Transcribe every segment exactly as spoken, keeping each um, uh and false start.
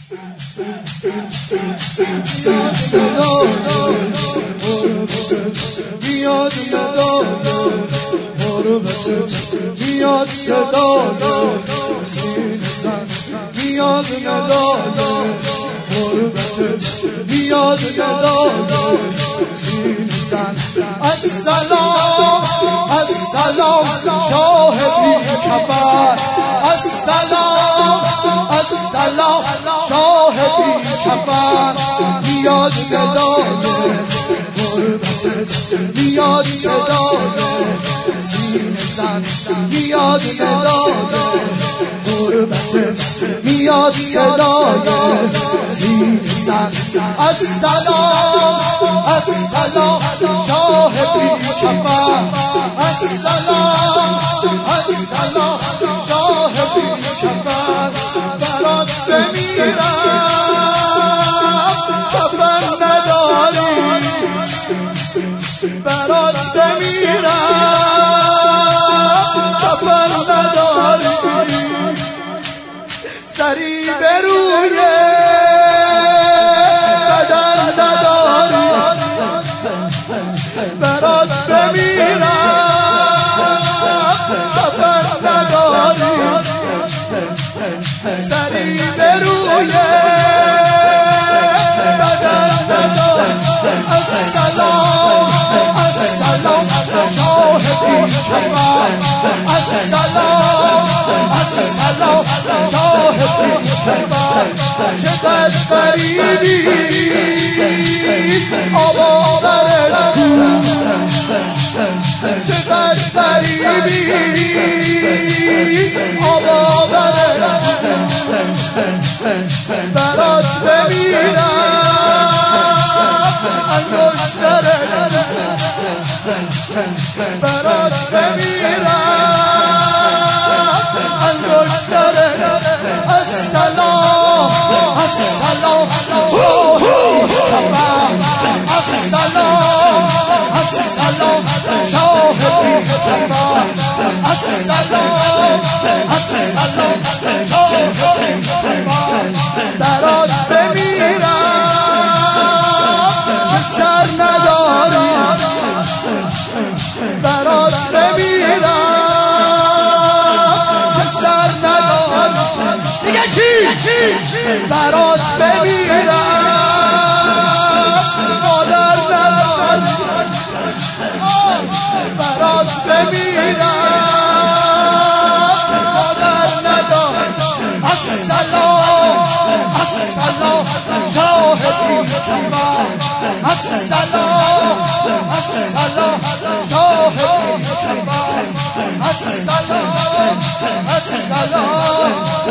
میاد صدای غربتت، میاد صدای سینه زن، میاد ندای غربتت، میاد ندای سینه زن. السلام السلام شاه بی کفر، السلام السلام شاه بی کفر. میاد ندای غربتت، میاد صدای سینه زن، میاد ندای غربتت، میاد صدای سینه زن. السلام السلام شاه بی کفر، السلام السلام شاه بی کفر. برات بمیرم کفن نداری، برات بمیرم کفن نداری. سری به روی بدن نداری، برات بمیرم کفن نداری. سری به روی بدن نداری. السلام السلام شاه بی کفر، السلام السلام شاه بی کفر. چقدر غریبی آبادر تو، چقدر غریبی آبادر تو. برات بمیرم انگشترت، برات بمیرم انگشترت. السلام السلام شاه بی کفر، السلام السلام شاه بی کفر، السلام السلام شاه بی کفر. برات بمیرم که سر نداری، برات بمیرم که سر نداری. دیگه چی؟ برات بمیرم مادر نداری، برات بمیرم مادر نداری. السلام السلام شاه بی کفر، السلام السلام شاه بی کفر، السلام السلام.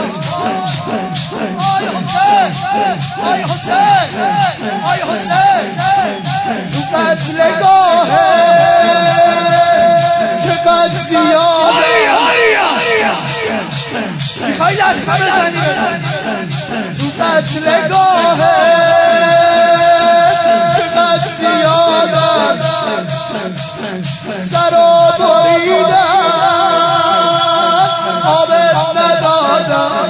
آی حسین آی حسین آی حسین تو قتلگاهه چقدر زیاده. میخوایی لطمه بزنی بزنی تو قتلگاهه چقدر زیاده. سر و بریدن آبت ندادن.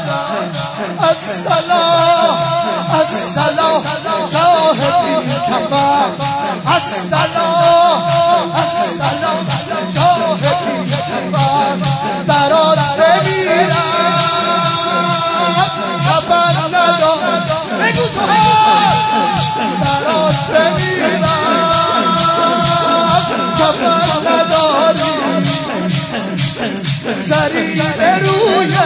السلام السلام شاه بی کفر، السلام السلام شاه بی کفر. برات بمیرم کفن ندارم. بگو تو برات بمیرم کفن نداری. سری به روی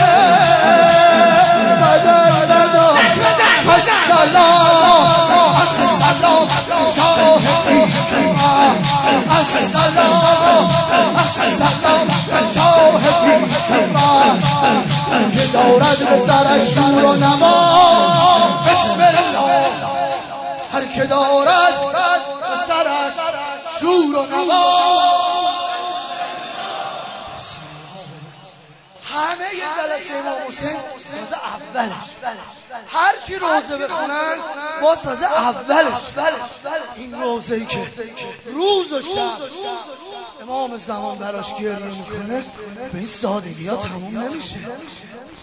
بدن نداری. السلام السلام شاه بی کفر، السلام السلام شاه بی کفر. که دارد به سرش شور و نما، بسم الله. هر که دارد به سرش شور و نما. همه یه جلسه امام حسین تازه اولش، هر چی روزه بخونن باز تازه اولش. این روزه ای که روز و شب امام زمان براش گریه میکنه به این سادگی ها تموم نمیشه.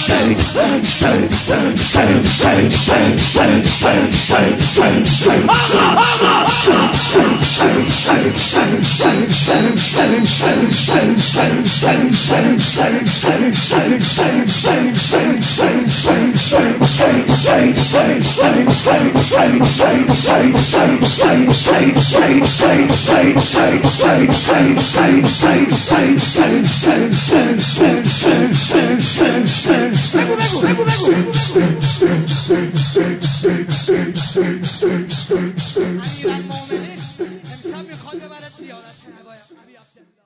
امیرالمومنین امشب میخواد ببرد زیارت کنه.